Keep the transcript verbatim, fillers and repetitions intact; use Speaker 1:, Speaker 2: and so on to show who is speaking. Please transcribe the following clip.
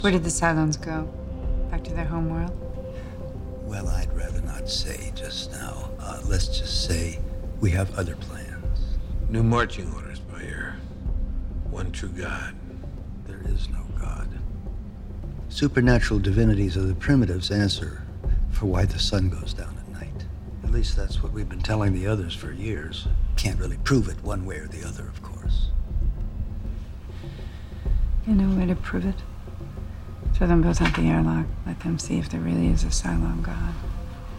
Speaker 1: Where did the Cylons go? Back to their home world?
Speaker 2: Well, I'd rather not say just now. Uh, let's just say we have other plans.
Speaker 3: New marching orders, Bayer. One true God.
Speaker 2: There is no God. Supernatural divinities are the primitives' answer for why the sun goes down at night. At least that's what we've been telling the others for years. Can't really prove it one way or the other, of course.
Speaker 1: You know where to prove it? Throw them both out the airlock. Let them see if there really is a Cylon God.